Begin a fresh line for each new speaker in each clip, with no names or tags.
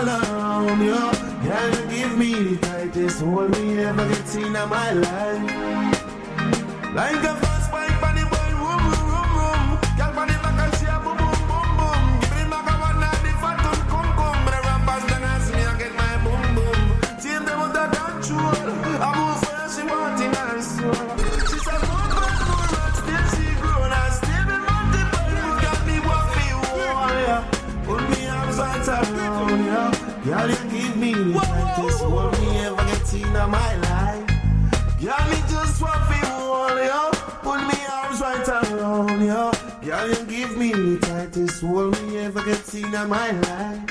all around you. Girl, you give me the tightest hold me ever get seen in my life. Like a fast bike on the boy, room, room, room, room. Girl, on the back and she a boom, boom, boom, boom. Give me the back of one night, the fat one, come, come. But the rappers then ask me, I get my boom, boom. See if they want to control. I move where she want in her soul. She said, more bad, more bad, still she grown. I still be multiple. You got me what me want, yeah. Put me arms right around, yeah. Girl, you give me the tightest hold me ever get seen in my life. Girl, me just want to hold you. Put me arms right around you. Girl, you give me the tightest hold me ever get seen in my life.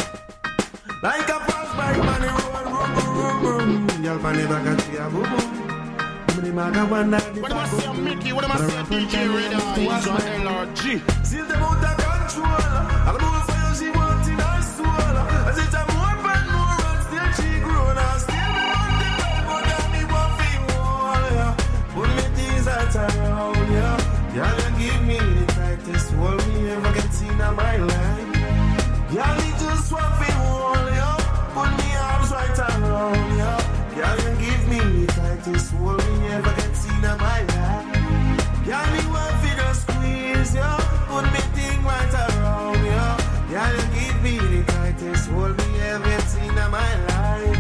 Like a fast bike on the road, room, room, room. Girl, on the back of the boom, boom. The maga one night, the
what am I saying, Mickey? What am I saying, DJ Radar? He's on LRG.
See them out of control. I'll move for you, she wants in her soul. As it's a more and more, and still she grown. I still be multiple, but got me one thing more, yeah. Put me things right around, yeah. Girl, you give me the tightest hold me ever get seen in my life. Girl, me just one thing more, yeah. Put me arms right around, yeah. Girl, you give me the tightest hold me ever get seen in my life. Girl, me want to just squeeze, yeah. Put me thing right around, yeah. Girl, you give me the tightest hold me ever get seen in my life.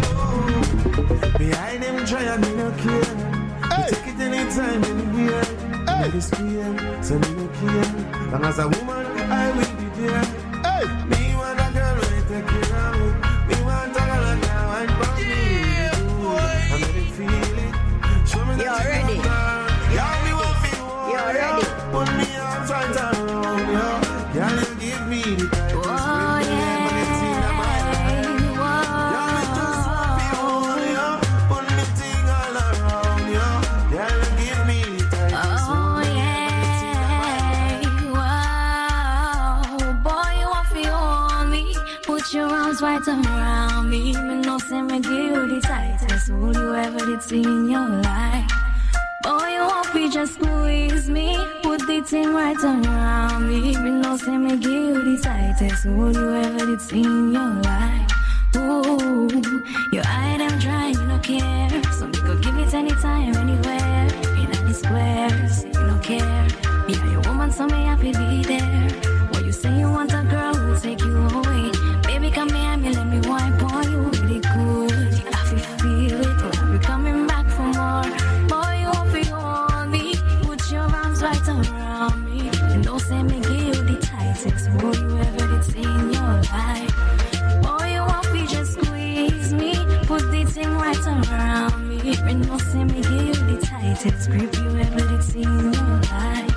Ooh. Behind them try me no care. Hey. Take it anytime, anywhere. Hey. It's clear, so me no care. Long as a woman, I will be there. Hey. Me want a girl when you take care of me. Me want a girl that can wine for me. I let it feel it. Show me that you're ready. Yeah, me want feel warm. You're ready. Put me arms right around you. Girl, you give me the tightest hold me ever get seen in my life. Girl, me just want feel warm, you. Put me thing all around you. Girl, you give me the tightest hold me ever get seen in my life.
Wow, boy, you want feel on me. Put your arms right around me. Me no say me give you the tightest hold you ever did see in your life. Boy, you want to just squeeze me. Put the thing right around me. Me no say me give you the tightest hold you ever did see in your life. Ooh, your eye them dry, you no care. So me go give it anytime, anywhere. In any squares, you no care. Me are your woman, so me happy be there. When you say you want a girl who'll take you away, baby come here, me let me wipe on you really good. You have to feel it, when you coming back for more. Boy, you want to hold me. Put your arms right around me. You know, say me give you the tightest hold you ever did see in your life. Boy, you want to just squeeze me. Put the thing right around me. You know, say me give you the tightest grip you ever did see in your life.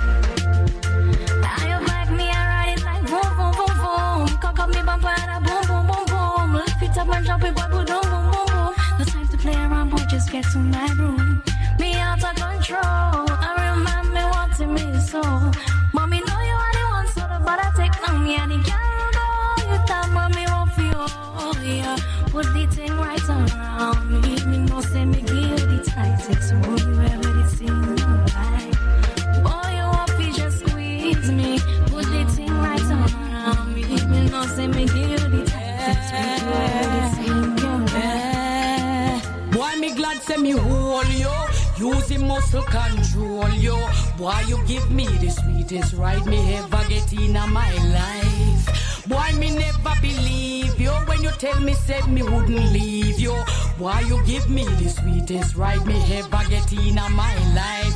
Now you back me, I ride it like boom, boom, boom, boom. Cock up me bumper and a boom, boom, boom, boom. Lift it up and drop it, boy, boom, boom, boom, boom. No time to play around, boy, just get to my room. Me out of control, I remind me wanting me so. Mommy know you are the one, so the bother take now me and the girl go. You thought mommy won't feel, oh yeah. Put the thing right around me. Me know say me give you the tightest hold you ever did see in your life. Boy, you want to just squeeze me. Put the thing right around me. Me know say me give you the tightest hold you ever did see in your life.
Boy, me glad say me hold you. Using muscle control, yo. Boy, you give me the sweetest ride me ever get in my life. Boy, me never believe you when you tell me said me wouldn't leave you. Boy, you give me the sweetest ride me ever get in my life.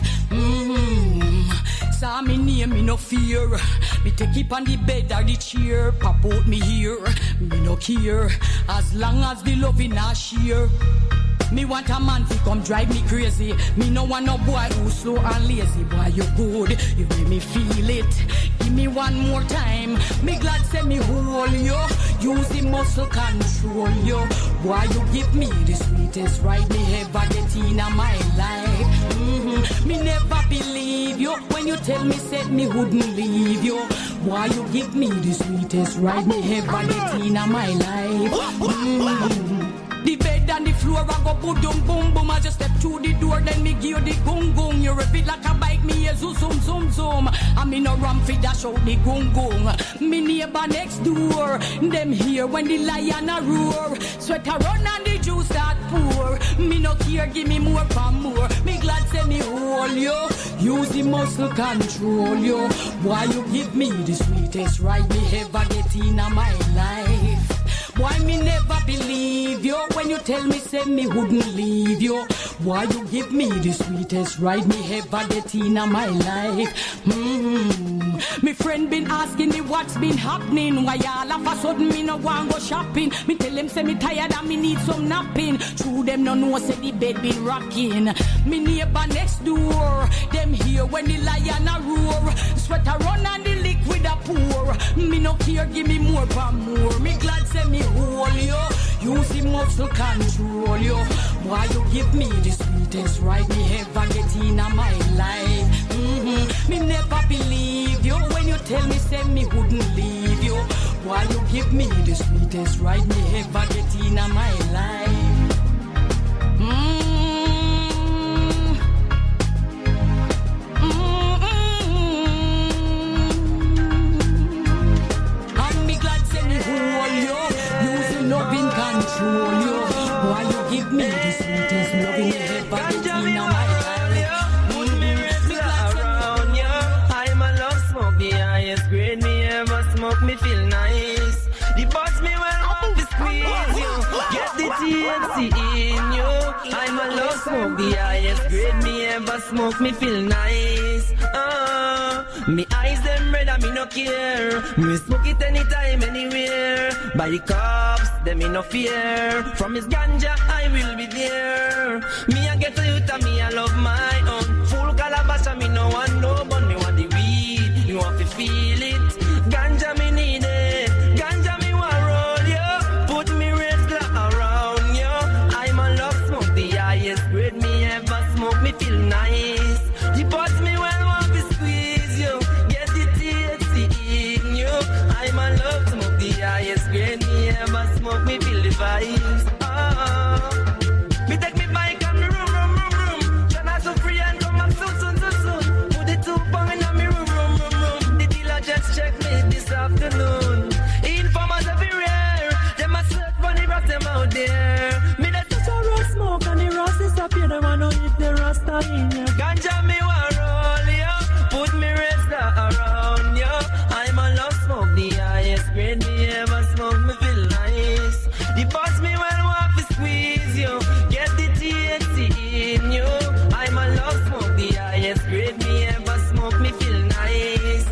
Saw me near me no fear. Me take it on the bed or the chair. Pop out me here, me no care. As long as the loving I share. Me want a man to come drive me crazy. Me no want no boy who's slow and lazy. Boy, you good, you make me feel it. Give me one more time. Me glad say me hold you. Use the muscle control you. Boy, you give me the sweetest ride me ever get in my life. Me never believe you when you tell me said me wouldn't leave you. Boy, you give me the sweetest ride me ever get in my life. The bed and the floor, I go boom, boom, boom. I just step through the door, then me give you the gung gung. You repeat like a bike, me a zoom, zoom, zoom, zoom. I me no ram fi dash out the gung gung. Me neighbor next door, them here when the lion a roar. Sweat a run and the juice start pour. Me no care, give me more for more. Me glad say me hold you. Use the muscle control you. Why you give me the sweetest ride me ever get in my life? Why me never believe you when you tell me say me wouldn't leave you? Why you give me the sweetest ride me ever get in my life? Me friend been asking me what's been happening. Why all of a sudden me no want go shopping? Me tell them say me tired and me need some napping. True them no know say the bed been rocking. Me neighbor next door, them here when the lion a roar. Sweat a run and the liquid a pour. Me no care, give me more for more. Me glad say me hold you. Use the muscle control you. Why you give me the sweetest ride me ever get in my life? Me never believe you when you tell me say me wouldn't leave you. Why you give me the sweetest ride me ever get in my life? I'm me glad say me hold you. Using loving control you. Why you give me the sweetest loving me ever get in my life?
Put me regular around you. I'm a love smoke, the highest grade me ever smoke. Me feel nice. The boss me well want to squeeze you. Get the THC in you. I'm a love smoke, the highest grade me ever smoke. Me feel nice. Me eyes them red and me no care. Me smoke it anytime, anywhere. By the cops, them me no fear. From his ganja, I will be there. Me I get to youth and me I love my own. Full calabash and me no want no bun. Me want the weed, you want to feel it. Ganja me need it. Ganja me want roll you. Put me regular around you. I'm a love smoke, the highest grade me ever smoke. Me feel nice. The boss me well want to squeeze you. Get the THC in you. I'm a love smoke, the highest grade me ever smoke. Me feel the vibes. Me take me bike and me room. Turn out so free and come up soon. Put the 2 pound in me room. The dealer just check me this afternoon. Informers everywhere. Them a search for the rest them out there. Me that touch a raw smoke and the rust disappear. Them a know if the rasta in ya. Ganja me want roll ya. Put me rasta around ya. I'm a love smoke, the highest grade me ever smoke. Me feel nice. The boss me well want to squeeze you. Get the THC in you. I'm a love smoke, the highest grade me ever smoke. Me feel nice.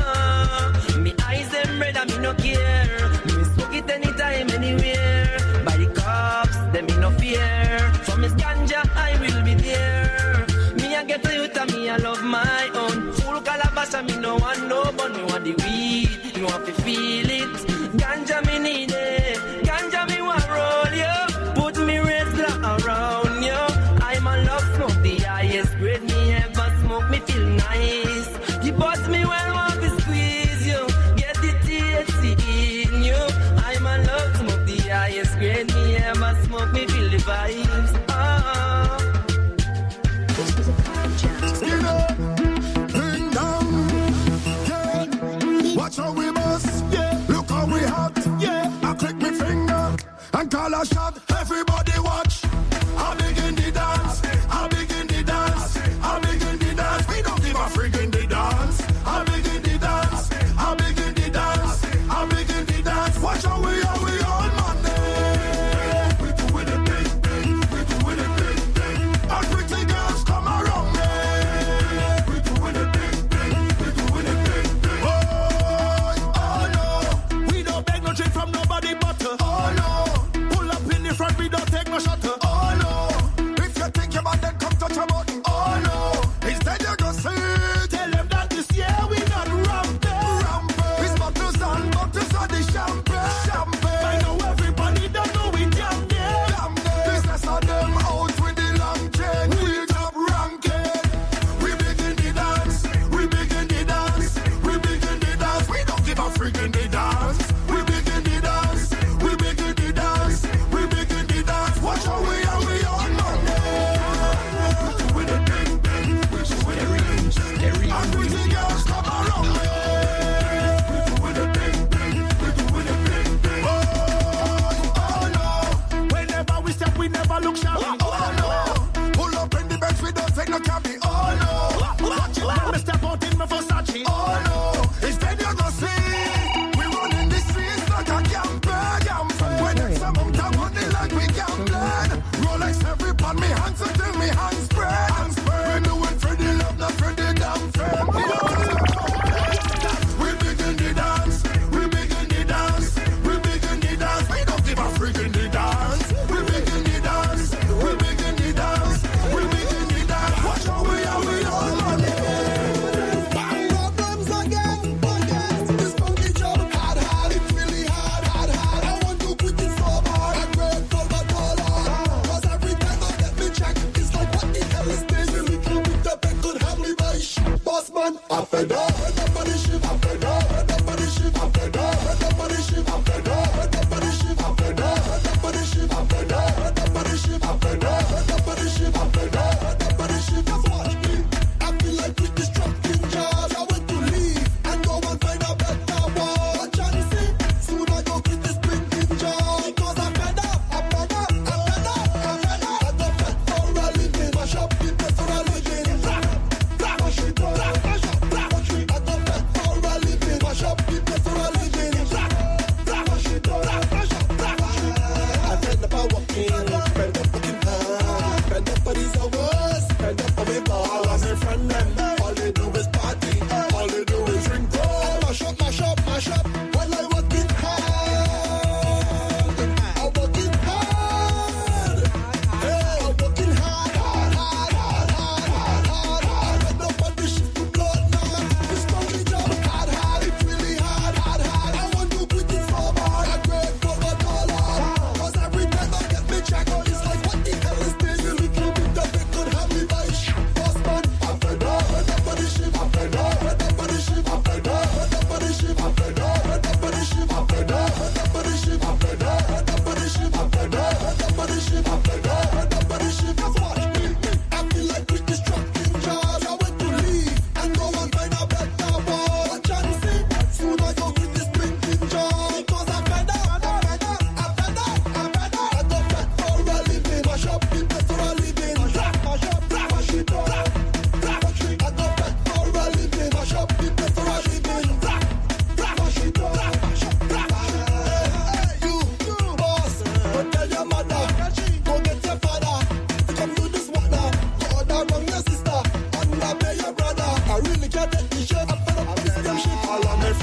Me eyes them red and me no care. Me smoke it anytime, anywhere. By the cops, them me no fear. From his ganja, I will be there. Me I get to youth and me I love my own. Full calabash and me no want no bun. Me want the weed, you want to feel it. Ganja me need it. Ganja me want roll you. Put me regular around you. I'm a love smoke, the highest grade me ever smoke. Me feel nice. The boss me well want to squeeze you. Get the THC in you. I'm a love smoke, the highest grade me ever smoke. Me feel the vibes.
Bring down, yeah. Watch how we bust, yeah. Look how we hot, yeah. I click my finger and call a shot. Everybody watch. I begin the dance. I begin the dance. I begin the dance. We don't give a freak in the dance. I begin the dance. I begin the dance. I begin the dance. Watch how we on Monday. We doing it big. We doing it big. All pretty girls come around me. We doing it big. We doing it big. Oh no. We don't beg no drink from nobody but oh no. Pull up in the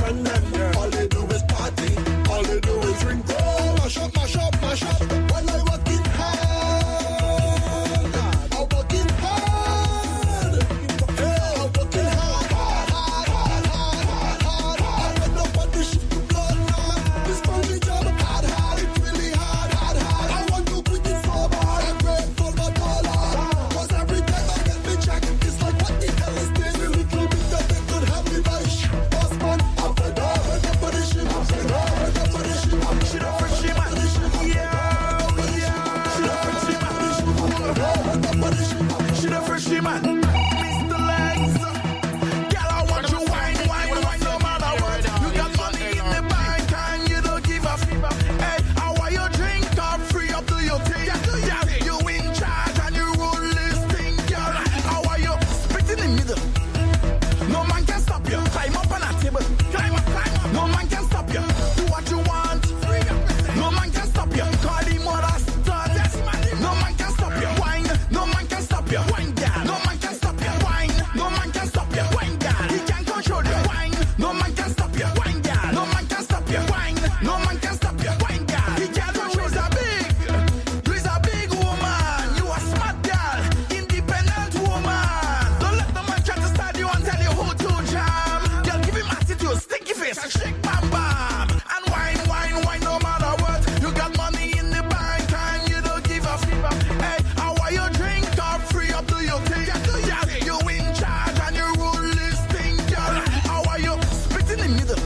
and then all they do is party, all they do is drink. Oh, mash up, mash up, mash up. When I walk in hard, I walk in hard. Yeah, I walk in hard, hard, hard, hard, hard, hard, hard. I went up on the ship to blood now. This funny job, hard, hard, it's really hard, hard, hard. I want to quit it so bad. I'm grateful for dollar. Cause every time I get me check, it's like what the hell is this? A little bit that they could have me by shit. Boss man, I'm fed up. Fed up for the shit. I'm fed up. Fed up for the shit. I'm shit up for shit, man. Yeah, yeah. Shit up for shit, man. Fed up for the shit. Shit up for shit, man. Mr. Legs. Girl, I want you wine, wine, wine, no matter what. You got money in the bank and you don't give a f. Hey, I want your drink up free up to your thing. Yeah, you in charge and you rule this thing, girl. I want you spit in the middle. No man can stop you. Climb up on a table. Climb up, climb up. No man can stop you. Do what you want. No man can stop you. Call the mother stud. No man can stop you. Wine. No man can stop you. Wine, girl. No man can stop you. Wine. No man can stop you. Wine, girl. He can't control you. Wine. No man can stop you. Wine, girl. No man can stop you. Wine. No man can stop you. Wine, girl. He can't control you. You's a big woman. You a smart girl. Independent woman. Don't let the man try to start you and tell you who to jam. Girl, give him attitude, sticky face, and shake bam bam. And wine, wine, wine, no matter what. You got money in the bank and you don't give a f. Hey, I want your drink up free up to your thing. Yeah, you in charge and you rule this thing, girl. I want you spit in the middle.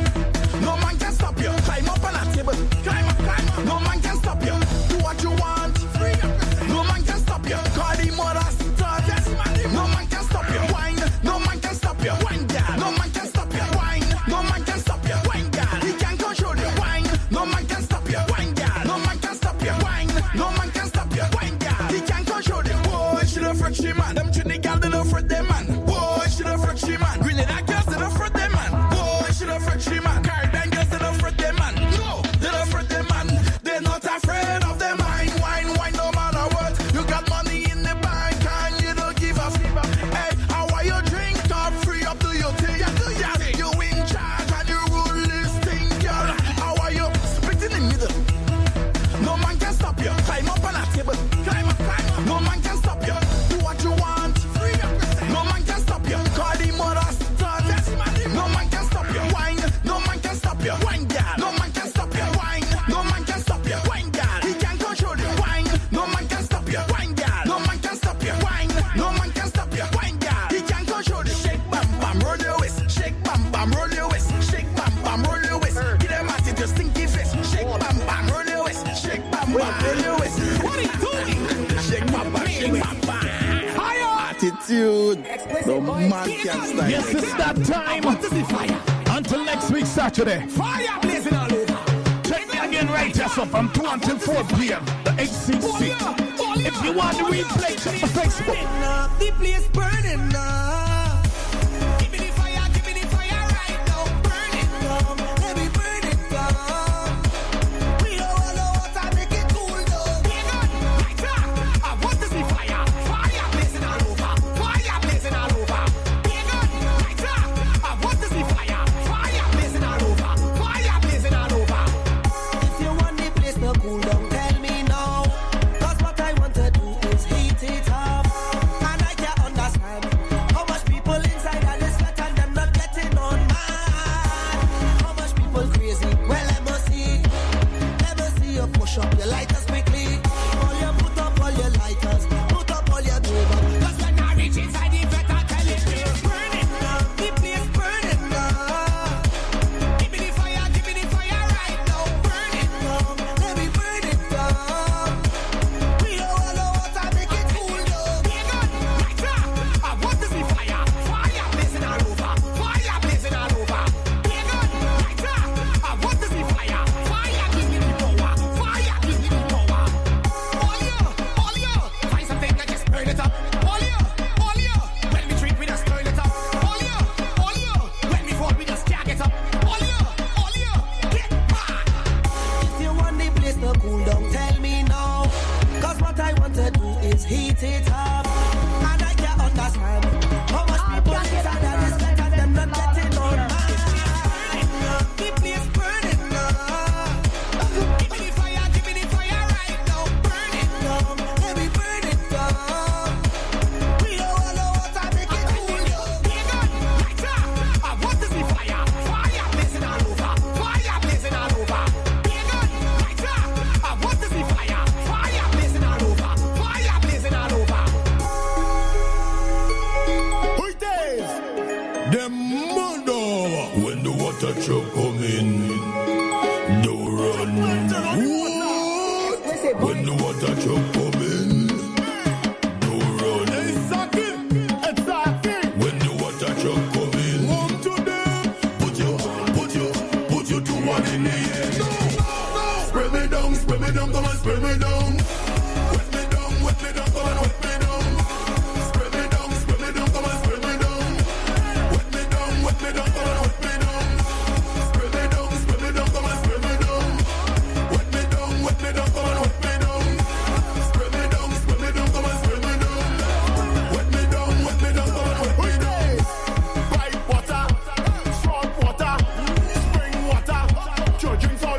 No man can stop you. Climb up on a table. Climb up, climb up. No man can stop you. Do what you want. No man can stop you. Call the mother stud. No man can stop you. Wine. No man can stop you. Wine, girl. No man can stop you. Wine. No man can stop you. Wine, girl. He can't control you. Wine. No man can stop you. Wine, girl. No man can stop you. Wine. No man can stop you. Wine, girl. He can't control you. Boy, she the Frenchie man. Them Trinidad girl, they don't fret them man. Boy, she the Frenchie man. Grenada girls, they don't fret them man. Boy, she the Frenchie man. Caribbean girls, they don't fret them man. No, they don't fret them man. They're not afraid of them. Wine, wine, wine, no matter what. You got money in the bank and you don't give a f. Hey, I want your drink up free up to your thing. Yeah, you in charge and you rule this thing, girl. I want you spit in the middle. No man can stop you. Climb up on a table. Climb up, climb up. No man can stop you. Do what you want. No man can stop you. Call the mother stud. No man can stop you. Wine. No man can stop you. Wine, girl. No man can stop you. Wine. No man can stop you. Wine, girl. He can't control you. Wine. No man can stop you. Wine, girl. No man can stop you. Wine. No man can stop you. Wine, girl. He can't control you. Shake bam bam, roll your waist. Shake bam bam, roll your waist. Shake bam bam, roll your waist. Get them at it, your stinky face. Shake bam bam, roll your waist. Shake bam bam, roll your waist. What are you doing? Shake bam bam, shake bam bam. Attitude. The man can style.
Yes, it's that time. Until next week, Saturday.
Fire blazing all over.
Check me again right here, so from 2 until 4 p.m. The HCC. If you want the replay, check the Facebook.
The place burning up. Give me the fire right now. Burn it down, let me burn it down. We don't want no water, make it cool down. Right now, I want to see fire. Fire blazing all over. Fire blazing all over. Right now, I want to see fire. Fire blazing all over. Fire blazing all over. If you want the place to cool down, tell me now. 'Cause what I want to do is heat it up. And I can't understand how much people
truck coming, don't run. When the water truck coming, don't run. When the water truck coming, put your two one in the air. Spread me down, come on, spread me down. Wet me down, come on, wet me down. Spread me down, come on, spread me down. Wet me down, come on, wet me down. Spread me down, come on, spread me down. Wet me down, come on, wet me down. Spread me down, come on, spread me down. Wet me down, come on, wet me down.
Pipe water, salt water, spring water, children for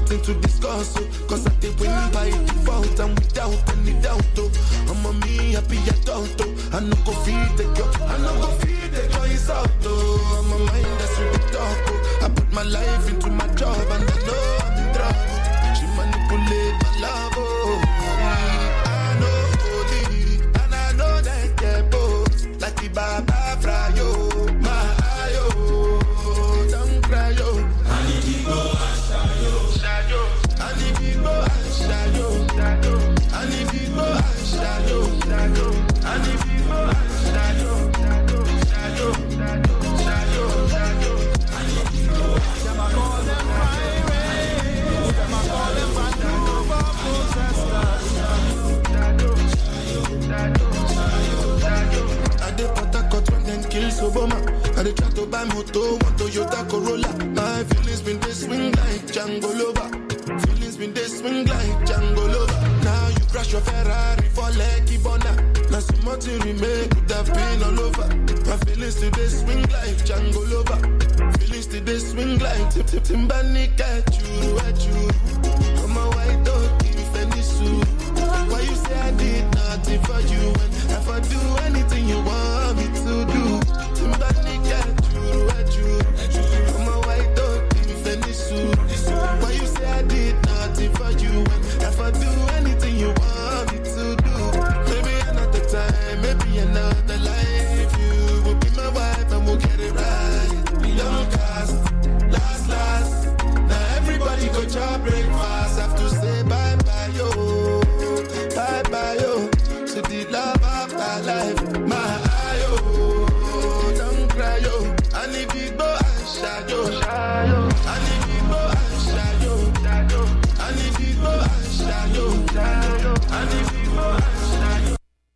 nothing to discuss, oh. Cause I did win by default and without any doubt, oh. I'm a me happy adult, oh. I no go feed the girl, I no go feed the girl, it's out, oh. I'm a mind that's really dark, oh. I put my life into my job and I know I'm in trouble. She manipulate my love, oh. I know holy, and I know that they're both like the Baba Frayo, my ayo, don't cry, yo. I need to go and shayo, shayo. I need to go and shayo, shayo. I need to go and shayo, shayo. I need to go and shayo, shayo, shayo, shayo, shayo. I need to go. Them I call them pirates. Them I call them Vancouver protesters. I dey Port-a-Court when them kill Soboma. I dey try to buy moto, one Toyota Corolla. My feelings been they swing like Django Lover. Feelings been they swing like Django Lover. Now you crash your Ferrari for Lucky Bona. Now so much you remake could have been all over. My feelings today swing like Django Lover. Feelings today swing like Timbani at you. I'm a white dog, if any suit. Why you say I did nothing for you when if I do anything you want me to do? Timbani at you. I'm a white dog, if any suit. Why you say I did nothing for you when if I do anything you want me to do? Maybe another time, maybe another life. You will be my wife and we'll get it right. Young cast, last. Now everybody go to breakfast. Have to say bye-bye, yo. Bye-bye, yo. To the love of my life. My ayo, don't cry, yo. I need to go and shayo. I need to go and shayo. I need to go and shayo. I need to go and shayo.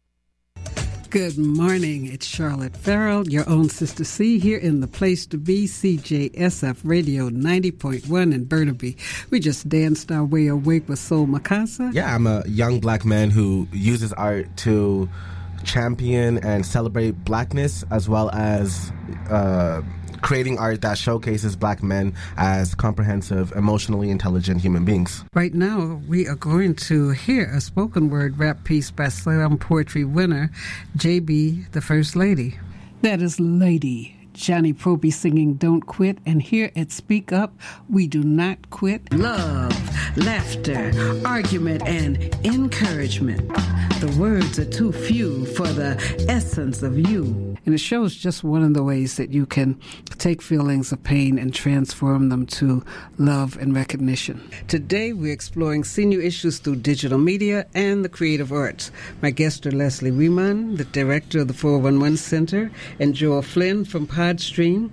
Good morning. It's Charlotte Farrell, your own Sister C, here in the place to be, CJSF Radio 90.1 in Burnaby. We just danced our way awake with Soul Makasa.
Yeah, I'm a young black man who uses art to champion and celebrate blackness, as well as creating art that showcases black men as comprehensive, emotionally intelligent human beings.
Right now, we are going to hear a spoken word rap piece by Slam Poetry winner JB, the First Lady. That is Lady Johnny Proby singing Don't Quit, and here at Speak Up, we do not quit. Love, laughter, argument, and encouragement. The words are too few for the essence of you. And it shows just one of the ways that you can take feelings of pain and transform them to love and recognition. Today, we're exploring senior issues through digital media and the creative arts. My guests are Leslie Riemann, the director of the 411 Center, and Joel Flynn from Podstream.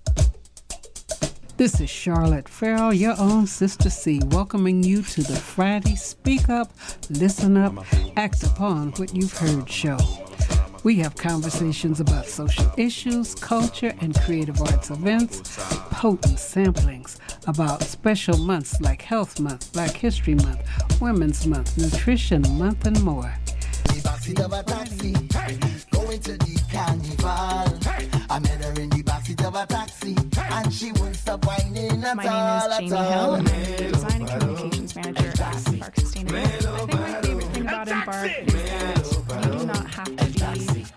This is Charlotte Farrell, your own Sister C, welcoming you to the Friday Speak Up, Listen Up, Act Upon What You've Heard show. We have conversations about social issues, culture, and creative arts events, potent samplings about special months like Health Month, Black History Month, Women's Month, Nutrition Month, and more.
The backseat of a taxi, going to the carnival. I met her in the backseat of a taxi, and she wouldn't stop whining at all.
My name is Jamie Hill, and I'm the Design and Communications Manager at Embark Sustainability. I think my favorite thing about Embark is that you do not have to be the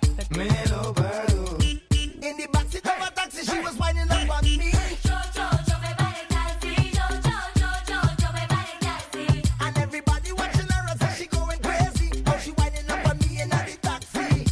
in the backseat of a taxi, she was whining up on me. And everybody watching her as she going crazy. How she whining up on me in the taxi.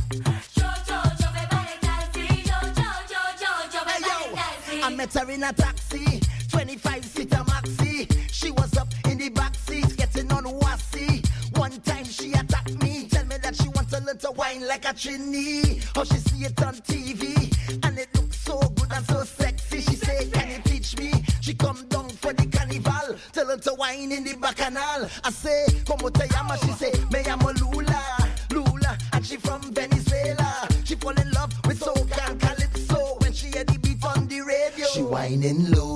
Hey yo, I met her in a taxi, 25-seater maxi. She was up in the backseat, getting on wassy. One time she attacked me, tell me that she wants a little wine like a trini. How she see it on TV, and it looks so good and so sexy. She say, can you teach me? She come down for the carnival, tell her to wine in the bacchanal. I say, como te llama? She say, me llamo Lula, and she from Venezuela. She fall in love with soca and calypso when she hear the beat on the radio. She whining low.